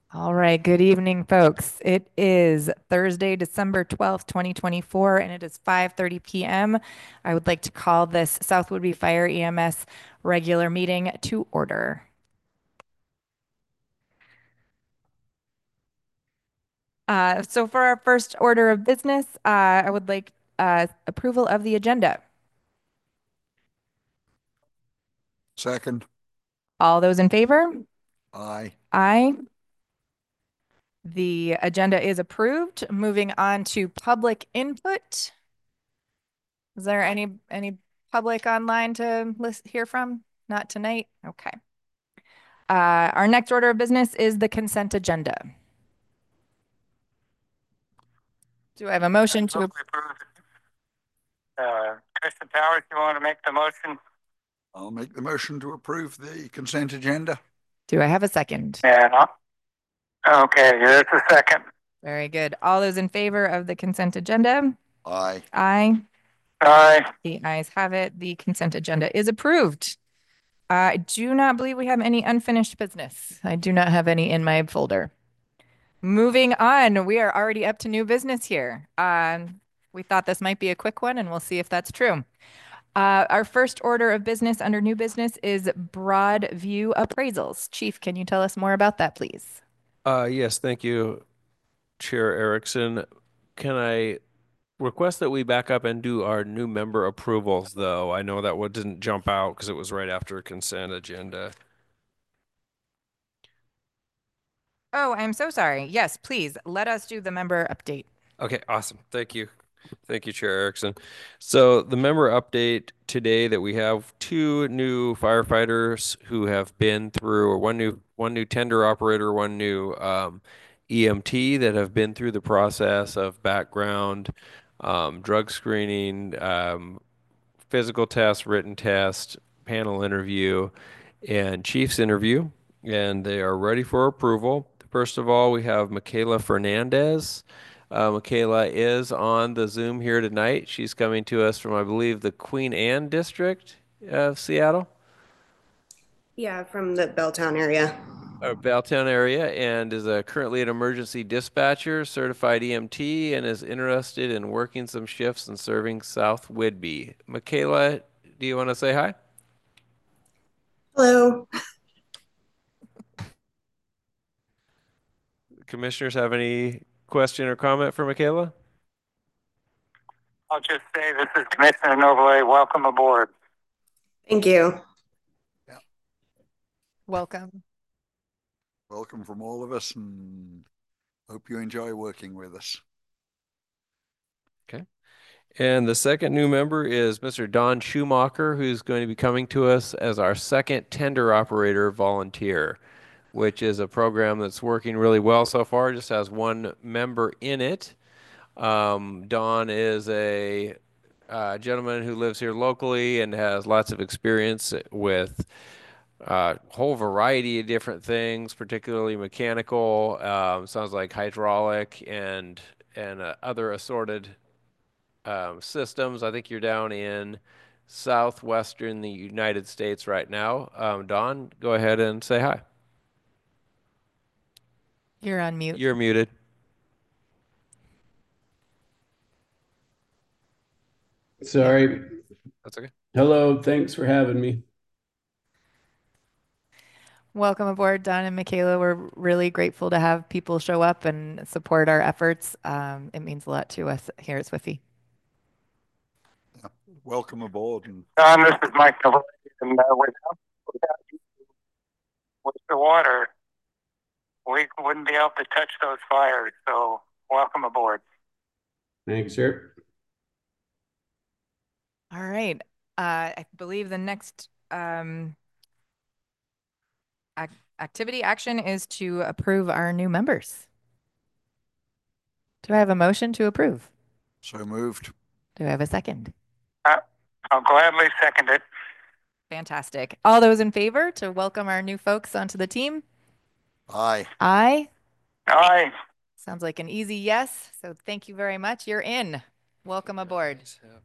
All right, good evening, folks. It is Thursday, December 12th, 2024, and it is 5:30 p.m. I would like to call this South Woodby Fire EMS regular meeting to order. So for our first order of business, I would like approval of the agenda. Second. All those in favor? Aye. Aye. The agenda is approved. Moving on to public input. Is there any public online to hear from? Not tonight? Okay. Our next order of business is the consent agenda. Do I have a motion to? Move we approve. Commissioner Powers, you want to make the motion? I'll make the motion to approve the consent agenda. Do I have a second? Yeah. Okay, there's a second. Very good. All those in favor of the consent agenda? Aye. Aye. Aye. The ayes have it. The consent agenda is approved. I do not believe we have any unfinished business. I do not have any in my folder. Moving on, we are already up to new business here. We thought this might be a quick one, and we'll see if that's true. Our first order of business under new business is broad view appraisals. Chief, can you tell us more about that, please? Yes, thank you, Chair Erickson. Can I request that we back up and do our new member approvals, though? I know that one didn't jump out because it was right after consent agenda. Oh, I'm so sorry. Yes, please let us do the member update. Okay, awesome. Thank you. Thank you, Chair Erickson. So the member update today that we have two new firefighters who have been through, or one new tender operator, one new EMT that have been through the process of background, drug screening, physical test, written test, panel interview, and chief's interview, and they are ready for approval. First of all, we have Michaela Fernandez. Michaela is on the Zoom here tonight. She's coming to us from, I believe, the Queen Anne district of Seattle, Yeah, from the Belltown area. or Belltown area, and is currently an emergency dispatcher, certified EMT, and is interested in working some shifts and serving South Whidbey. Michaela, do you want to say hi? Hello. Commissioners have any question or comment for Michaela? I'll just say this is Commissioner Novolet. Welcome aboard. Thank you. Welcome. Welcome from all of us, and hope you enjoy working with us. Okay. And the second new member is Mr. Don Schumacher, who's going to be coming to us as our second tender operator volunteer, which is a program that's working really well so far. Just has one member in it. Don is a gentleman who lives here locally and has lots of experience with a whole variety of different things, particularly mechanical. Sounds like hydraulic and other assorted systems. I think you're down in southwestern the United States right now. Don, go ahead and say hi. You're on mute. You're muted. Sorry. That's okay. Hello, thanks for having me. Welcome aboard, Don and Michaela. We're really grateful to have people show up and support our efforts. It means a lot to us here at Swiffy. Welcome aboard. And Don, this is Mike Novolet. And with the water, we wouldn't be able to touch those fires. So welcome aboard. Thanks, sir. All right. I believe the next activity action is to approve our new members. Do I have a motion to approve? so moved. Do I have a second? I'll gladly second it. Fantastic. All those in favor to welcome our new folks onto the team? Aye. Aye. Aye. Sounds like an easy yes. So thank you very much. You're in. Welcome aboard.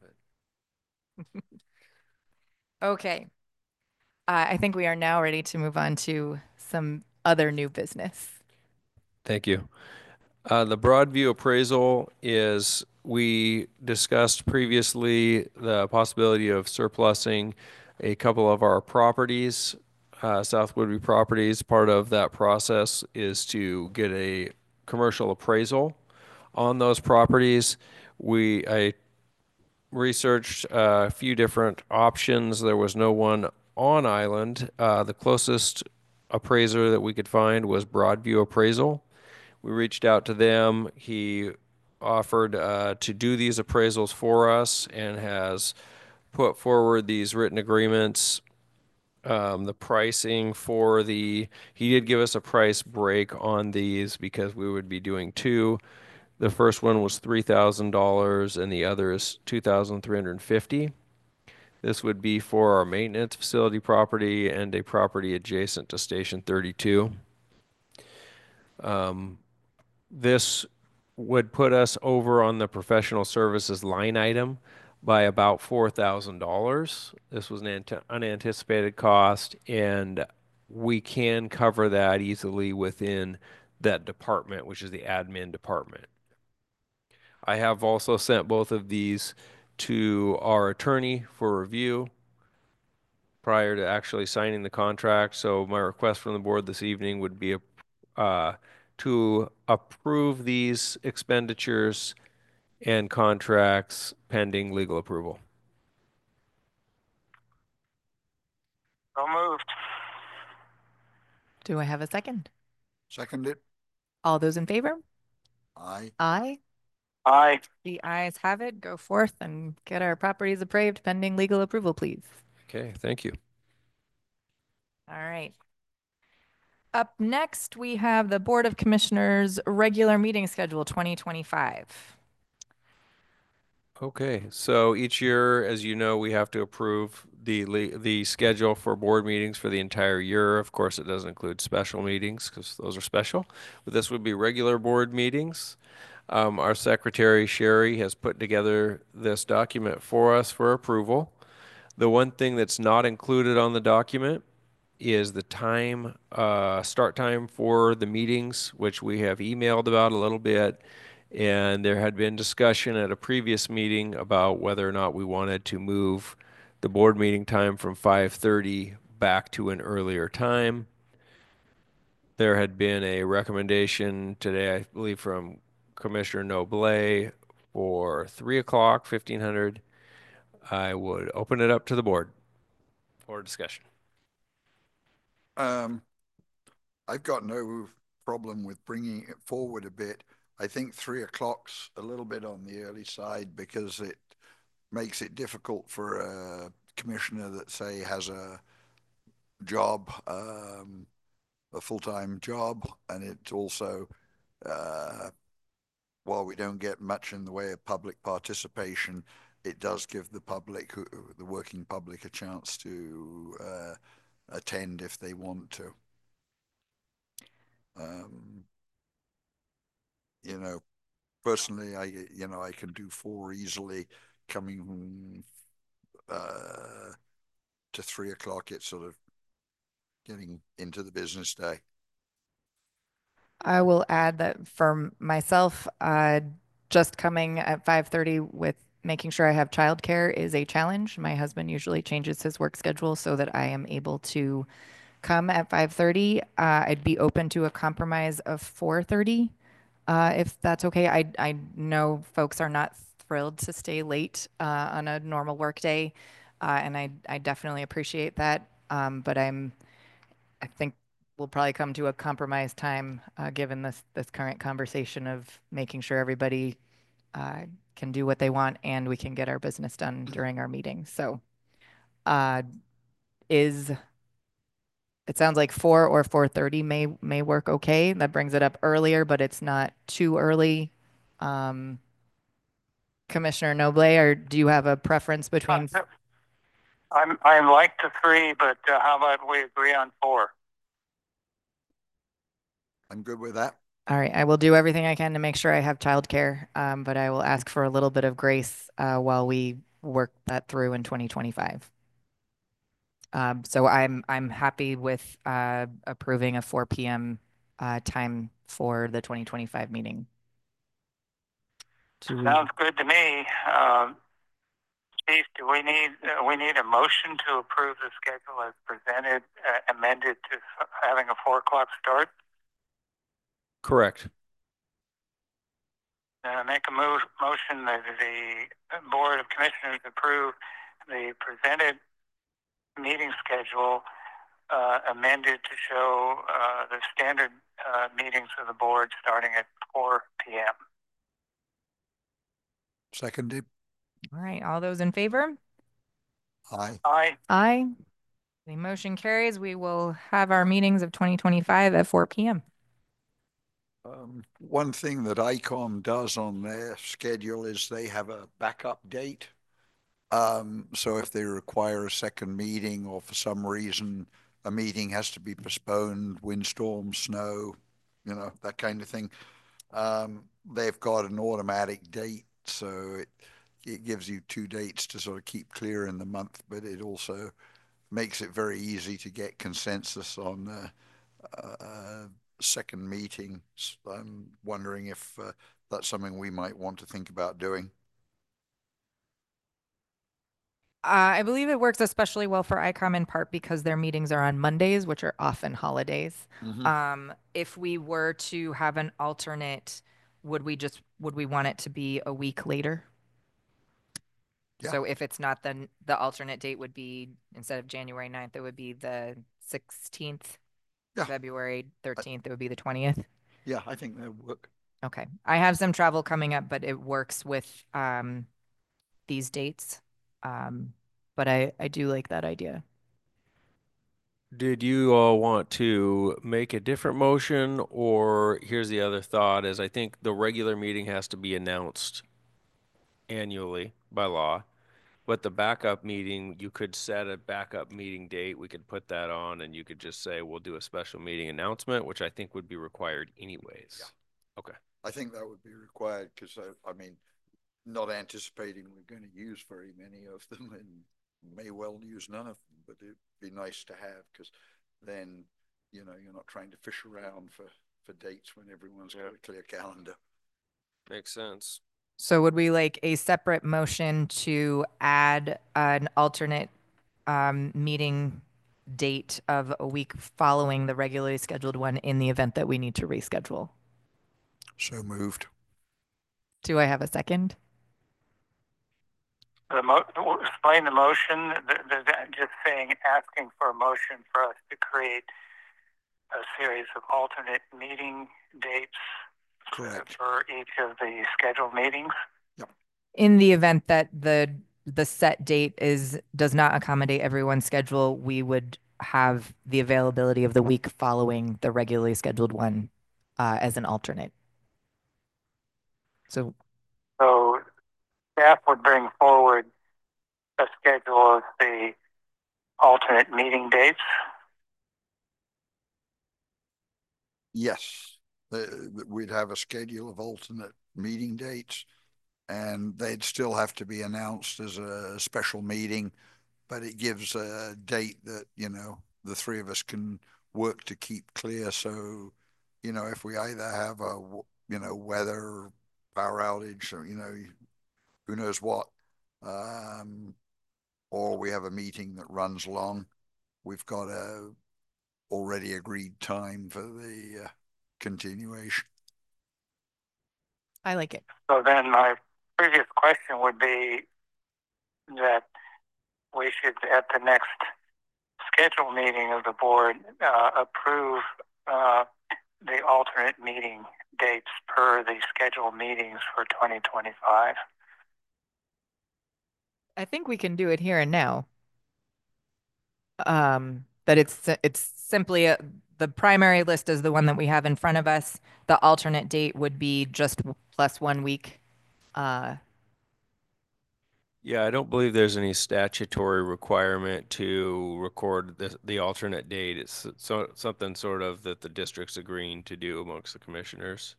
Okay. I think we are now ready to move on to some other new business. Thank you. The Broadview appraisal is, we discussed previously the possibility of surplusing a couple of our properties, South Woodbury properties. Part of that process is to get a commercial appraisal on those properties. I researched a few different options. There was no one on island. The closest appraiser that we could find was Broadview Appraisal. We reached out to them. He offered to do these appraisals for us and has put forward these written agreements. The pricing for he did give us a price break on these because we would be doing two. The first one was $3,000 and the other is $2,350. This would be for our maintenance facility property and a property adjacent to Station 32. This would put us over on the professional services line item by about $4,000. This was an unanticipated cost, and we can cover that easily within that department, which is the admin department. I have also sent both of these to our attorney for review prior to actually signing the contract. So my request from the board this evening would be to approve these expenditures and contracts pending legal approval. So moved. Do I have a second? Second it. All those in favor? Aye. Aye. Aye. The ayes have it. Go forth and get our properties appraised pending legal approval, please. Okay, thank you. All right. Up next, we have the Board of Commissioners regular meeting schedule 2025. Okay, so each year, as you know, we have to approve the schedule for board meetings for the entire year. Of course, it doesn't include special meetings because those are special, but this would be regular board meetings. Our secretary, Sherry, has put together this document for us for approval. The one thing that's not included on the document is the time, start time for the meetings, which we have emailed about a little bit. And there had been discussion at a previous meeting about whether or not we wanted to move the board meeting time from 5:30 back to an earlier time. There had been a recommendation today, I believe, from Commissioner Noble for 3 o'clock, 1500. I would open it up to the board for discussion. I've got no problem with bringing it forward a bit. I think 3 o'clock's a little bit on the early side because it makes it difficult for a commissioner that, say, has a job, a full-time job, and it also, while we don't get much in the way of public participation, it does give the public, the working public, a chance to attend if they want to. You know, personally, I can do 4 easily. Coming to 3 o'clock, it's sort of getting into the business day. I will add that for myself, just coming at 5:30 with making sure I have childcare is a challenge. My husband usually changes his work schedule so that I am able to come at 5:30. I'd be open to a compromise of 4:30, if that's okay. I know folks are not thrilled to stay late on a normal work day, and I definitely appreciate that. But I think we'll probably come to a compromise time, given this current conversation of making sure everybody can do what they want and we can get our business done during our meeting. So, it sounds like 4 or 4:30 may work okay. That brings it up earlier, but it's not too early. Commissioner Noble, or do you have a preference between? I like the 3, but how about we agree on 4? I'm good with that. All right, I will do everything I can to make sure I have childcare, but I will ask for a little bit of grace while we work that through in 2025. So I'm happy with approving a 4 p.m. time for the 2025 meeting. Sounds good to me. Chief, do we need a motion to approve the schedule as presented, amended to having a 4 o'clock start? Correct. Make a motion that the Board of Commissioners approve the presented meeting schedule amended to show the standard meetings of the board starting at 4 p.m. Seconded. All right, all those in favor? Aye. Aye. Aye. The motion carries. We will have our meetings of 2025 at 4 p.m. One thing that ICOM does on their schedule is they have a backup date. So if they require a second meeting or for some reason a meeting has to be postponed, windstorm, snow, that kind of thing, they've got an automatic date. So it gives you 2 dates to sort of keep clear in the month, but it also makes it very easy to get consensus on the second meeting. I'm wondering if that's something we might want to think about doing. I believe it works especially well for ICOM in part because their meetings are on Mondays, which are often holidays. If we were to have an alternate, would we want it to be a week later? Yeah. So if it's not, then the alternate date would be, instead of January 9th, it would be the 16th. Yeah. February 13th, it would be the 20th. Yeah, I think that would work. Okay. I have some travel coming up, but it works with these dates. But I do like that idea. Did you all want to make a different motion, or here's the other thought is I think the regular meeting has to be announced annually by law, but the backup meeting, you could set a backup meeting date. We could put that on and you could just say, we'll do a special meeting announcement, which I think would be required anyways. Yeah. Okay. I think that would be required because I mean, not anticipating we're going to use very many of them and may well use none of them, but it'd be nice to have because then, you're not trying to fish around for dates when everyone's got a clear calendar. Makes sense. So would we like a separate motion to add an alternate meeting date of a week following the regularly scheduled one in the event that we need to reschedule? So moved. Do I have a second? Explain the motion. Just asking for a motion for us to create a series of alternate meeting dates. Correct. For each of the scheduled meetings. Yep. In the event that the set date does not accommodate everyone's schedule, we would have the availability of the week following the regularly scheduled one as an alternate. So staff would bring forward a schedule of the alternate meeting dates. Yes. We'd have a schedule of alternate meeting dates and they'd still have to be announced as a special meeting, but it gives a date that, the 3 of us can work to keep clear. So, if we either have a, weather, power outage, or, who knows what, or we have a meeting that runs long, we've got a already agreed time for the continuation. I like it. So then my previous question would be that we should, at the next scheduled meeting of the board, approve the alternate meeting dates per the scheduled meetings for 2025. I think we can do it here and now. That it's simply the primary list is the one that we have in front of us. The alternate date would be just plus 1 week. Yeah, I don't believe there's any statutory requirement to record the alternate date. It's something sort of that the district's agreeing to do amongst the commissioners.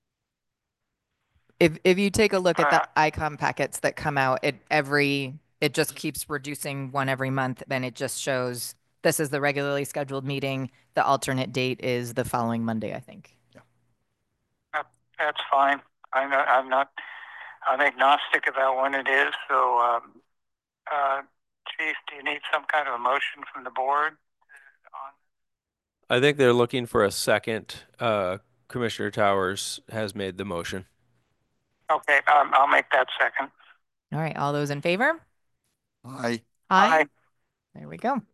If you take a look at the ICOM packets that come out, it just keeps reducing one every month. Then it just shows This is the regularly scheduled meeting. The alternate date is the following Monday, I think. That's fine. I'm agnostic about when it is. So, Chief, do you need some kind of a motion from the board on? I think they're looking for a second. Commissioner Towers has made the motion. Okay, I'll make that second. All right, all those in favor? Aye. Aye. There we go.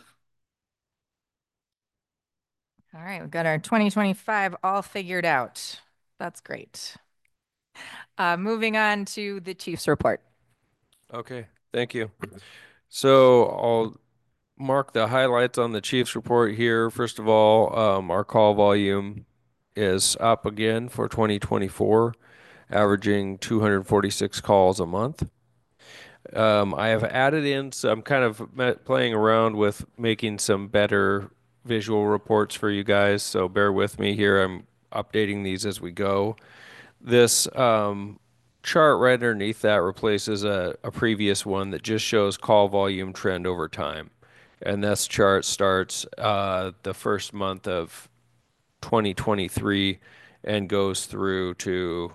All right, we've got our 2025 all figured out. That's great. Moving on to the chief's report. Okay, thank you. So I'll mark the highlights on the chief's report here. First of all, our call volume is up again for 2024, averaging 246 calls a month. I have added in some kind of playing around with making some better visual reports for you guys, so bear with me here. I'm updating these as we go. This chart right underneath that replaces a previous one that just shows call volume trend over time. And this chart starts the first month of 2023 and goes through to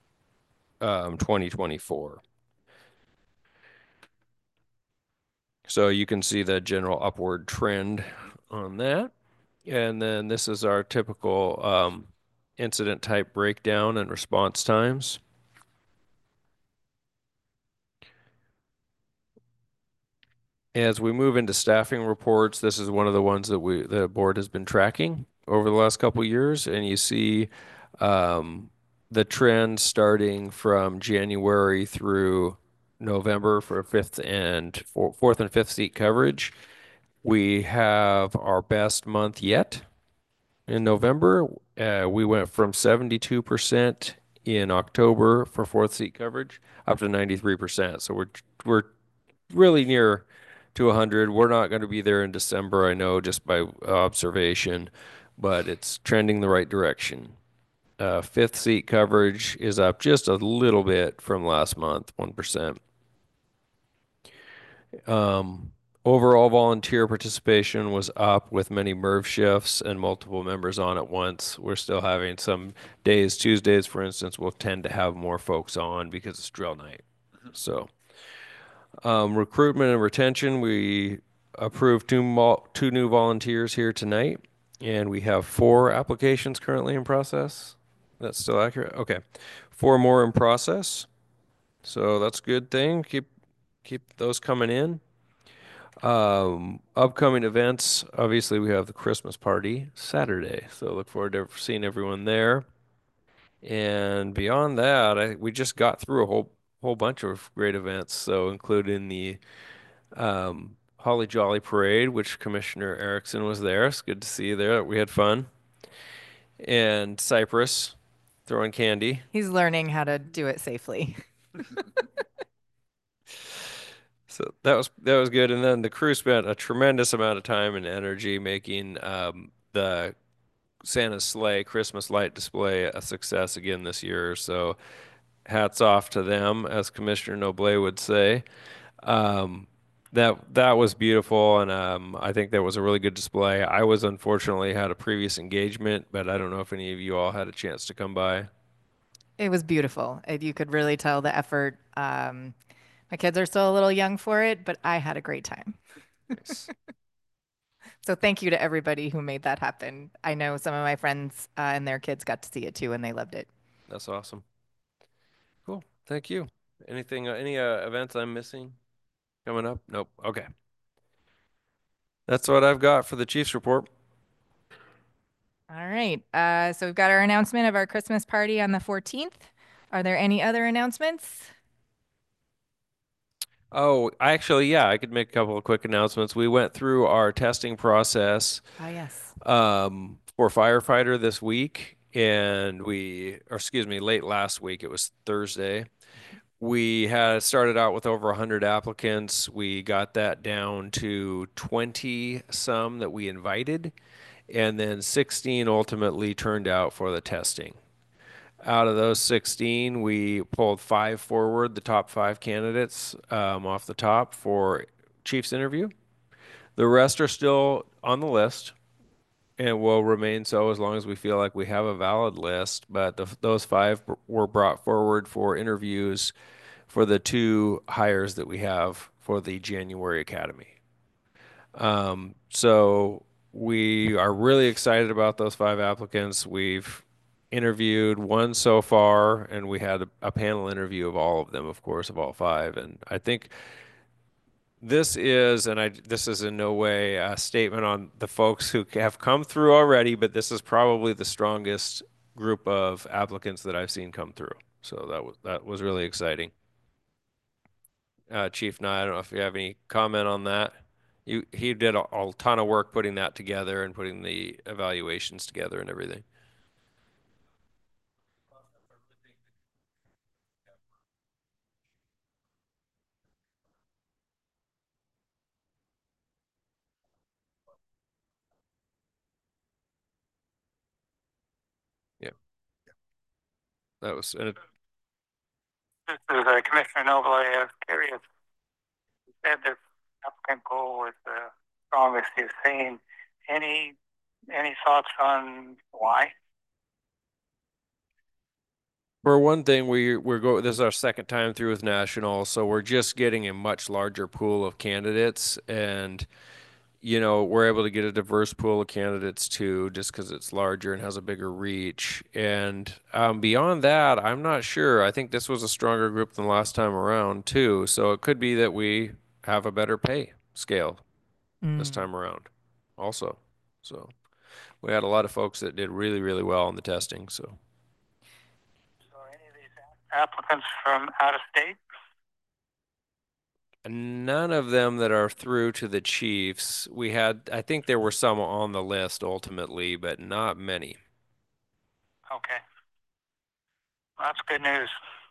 2024. So you can see the general upward trend on that. And then this is our typical incident type breakdown and response times. As we move into staffing reports, this is one of the ones that the board has been tracking over the last couple of years, and you see the trend starting from January through November for fourth and fifth seat coverage. We have our best month yet in November. We went from 72% in October for fourth seat coverage up to 93%. So we're really near to 100. We're not going to be there in December, I know, just by observation, but it's trending the right direction. Fifth seat coverage is up just a little bit from last month, 1%. Overall volunteer participation was up with many MERV shifts and multiple members on at once. We're still having some days, Tuesdays, for instance, we'll tend to have more folks on because it's drill night. So recruitment and retention, we approved two new volunteers here tonight, and we have 4 applications currently in process. That's still accurate? Okay. 4 more in process. So that's a good thing. Keep those coming in. Upcoming events, obviously we have the Christmas party Saturday, so look forward to seeing everyone there. And beyond that, we just got through a whole bunch of great events, so including the Holly Jolly Parade, which Commissioner Erickson was there. It's good to see you there. We had fun. And Cypress throwing candy. He's learning how to do it safely. So that was good. And then the crew spent a tremendous amount of time and energy making the Santa's sleigh Christmas light display a success again this year. So hats off to them, as Commissioner Noble would say. That was beautiful, and I think that was a really good display. I was unfortunately had a previous engagement, but I don't know if any of you all had a chance to come by. It was beautiful. You could really tell the effort. My kids are still a little young for it, but I had a great time. Nice. So thank you to everybody who made that happen. I know some of my friends and their kids got to see it too, and they loved it. That's awesome. Cool. Thank you. Anything, any events I'm missing coming up? Nope. Okay. That's what I've got for the Chiefs report. All right. So we've got our announcement of our Christmas party on the 14th. Are there any other announcements? Oh, yeah, I could make a couple of quick announcements. We went through our testing process Oh, yes. for firefighter this week, and late last week. It was Thursday. We had started out with over 100 applicants. We got that down to 20 some that we invited, and then 16 ultimately turned out for the testing. Out of those 16, we pulled 5 forward, the top 5 candidates off the top for Chief's interview. The rest are still on the list and will remain so as long as we feel like we have a valid list. But those five were brought forward for interviews for the two hires that we have for the January Academy. So we are really excited about those five applicants. We've interviewed one so far, and we had a panel interview of all of them, of course, of all five. And I think this is in no way a statement on the folks who have come through already, but this is probably the strongest group of applicants that I've seen come through. So that was really exciting. Chief Nye, I don't know if you have any comment on that. He did a ton of work putting that together and putting the evaluations together and everything. Yeah, that was and This is Commissioner Noble. I was curious. You said this applicant pool was the strongest you've seen. Any thoughts on why? For one thing, this is our second time through with National, so we're just getting a much larger pool of candidates, and we're able to get a diverse pool of candidates too, just because it's larger and has a bigger reach. And beyond that, I'm not sure. I think this was a stronger group than last time around too, so it could be that we have a better pay scale this time around, also. So we had a lot of folks that did really, really well on the testing. So. Any of these applicants from out of state? None of them that are through to the Chiefs. I think there were some on the list ultimately, but not many. Okay. Well, that's good news.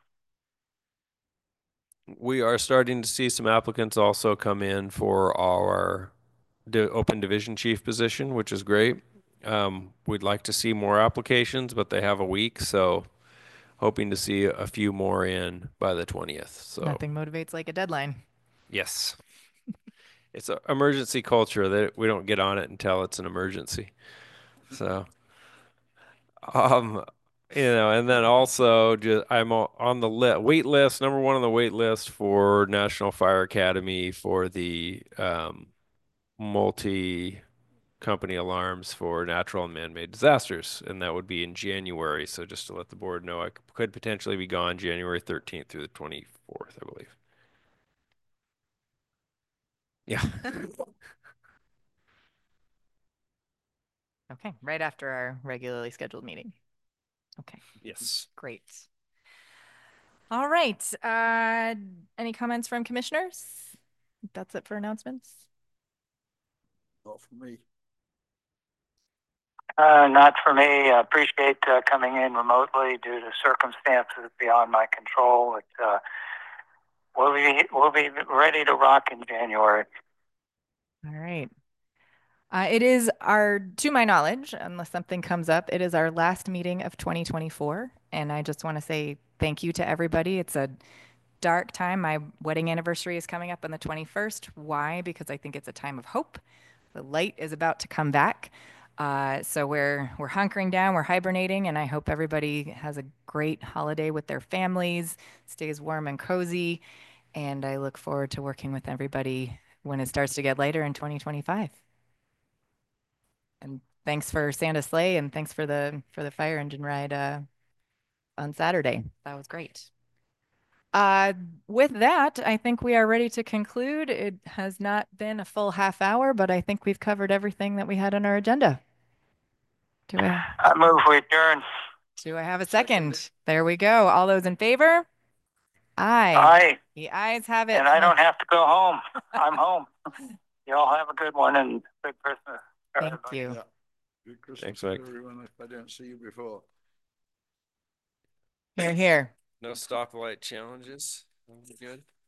We are starting to see some applicants also come in for our open division chief position, which is great. We'd like to see more applications, but they have a week, so hoping to see a few more in by the 20th. So Nothing motivates like a deadline. yes. It's an emergency culture that we don't get on it until it's an emergency. So, and then also I'm on the wait list, number one on the wait list for National Fire Academy for the multi-company alarms for natural and man-made disasters, and that would be in January. So just to let the board know, I could potentially be gone January 13th through the 24th, I believe. Yeah. Okay, right after our regularly scheduled meeting. Okay, Yes. great. All right. Any comments from commissioners? That's it for announcements. Not for me. Not for me. I appreciate coming in remotely due to circumstances beyond my control. We'll be ready to rock in January. All right. It is to my knowledge, unless something comes up, it is our last meeting of 2024. And I just want to say thank you to everybody. It's a dark time. My wedding anniversary is coming up on the 21st. Why? Because I think it's a time of hope. The light is about to come back. So we're hunkering down, we're hibernating, and I hope everybody has a great holiday with their families, stays warm and cozy. And I look forward to working with everybody when it starts to get lighter in 2025. And thanks for Santa Sleigh, and thanks for the fire engine ride on Saturday. That was great. With that, I think we are ready to conclude. It has not been a full half hour, but I think we've covered everything that we had on our agenda. I move we adjourn. Do I have a second? There we go. All those in favor? Aye. Aye. The ayes have it. And I don't have to go home. I'm home. You all have a good one and good Christmas. Thank you. Yeah. Good Christmas Thanks, Mike. everyone, if I don't see you before. Here, here. No stoplight challenges. Good.